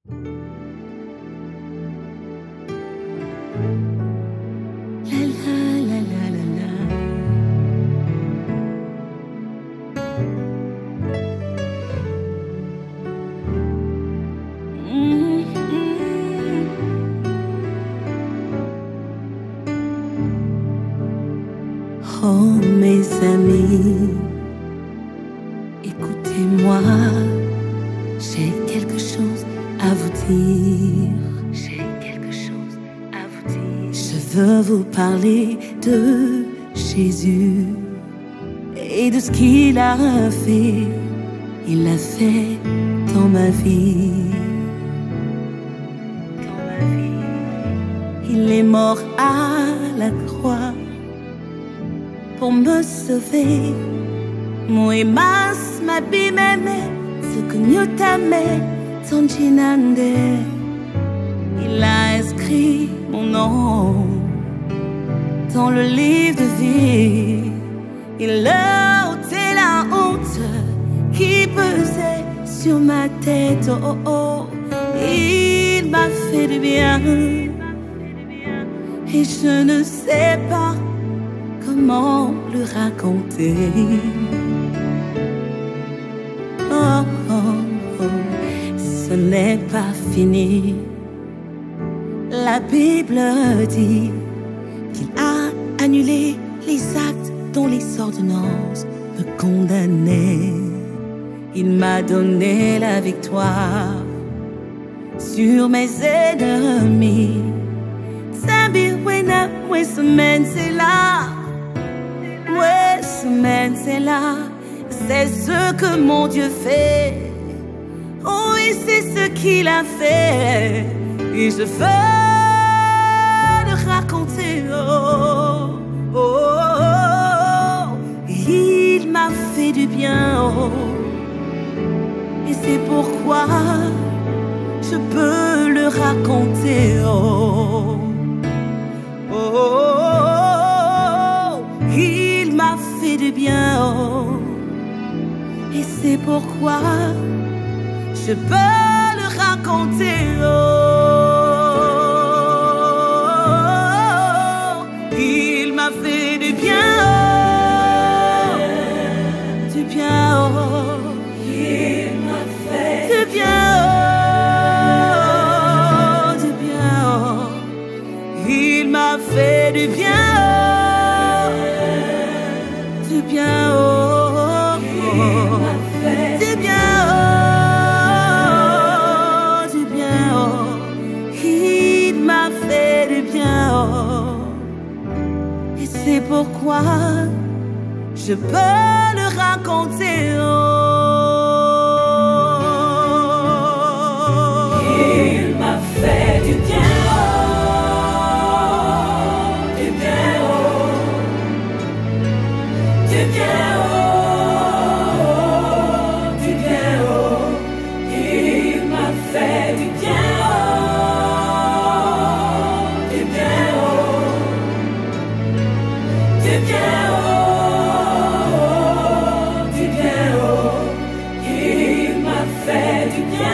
La la la la la la. Oh mes amis, écoutez-moi, j'ai quelque chose à vous dire. J'ai quelque chose à vous dire. Je veux vous parler de Jésus et de ce qu'il a fait. Il l'a fait dans ma vie. Dans ma vie. Il est mort à la croix pour me sauver. Moi mas mabimeme sukunyutame tonjinande. Il a inscrit mon nom dans le livre de vie. Il a ôté la honte qui pesait sur ma tête. Oh oh oh, il m'a fait du bien et je ne sais pas comment le raconter. Oh, oh, oh, ce n'est pas fini. La Bible dit qu'il a annulé les actes dont les ordonnances me condamnaient. Il m'a donné la victoire sur mes ennemis. Sambiwena, ouais, semaine c'est là. Ouais, semaine c'est là. C'est ce que mon Dieu fait. Oh oui, c'est ce qu'il a fait. Et je veux le raconter. Oh, oh, oh, oh. Il m'a fait du bien. Oh. Et c'est pourquoi je peux le raconter. Oh, oh, oh, oh. Il m'a fait du bien. Oh. Et c'est pourquoi je peux le raconter. Oh, il m'a fait du bien. Oh, du bien. Oh, il m'a fait du bien. Oh, du bien. Oh, il m'a fait du bien. Oh, du bien. Oh. Du bien, oh, du bien, oh, il m'a fait du bien, oh, et c'est pourquoi je peux le raconter, oh. Il m'a fait du bien, oh, du bien, oh, du bien, oh. Du bien, oh, il m'a fait du bien.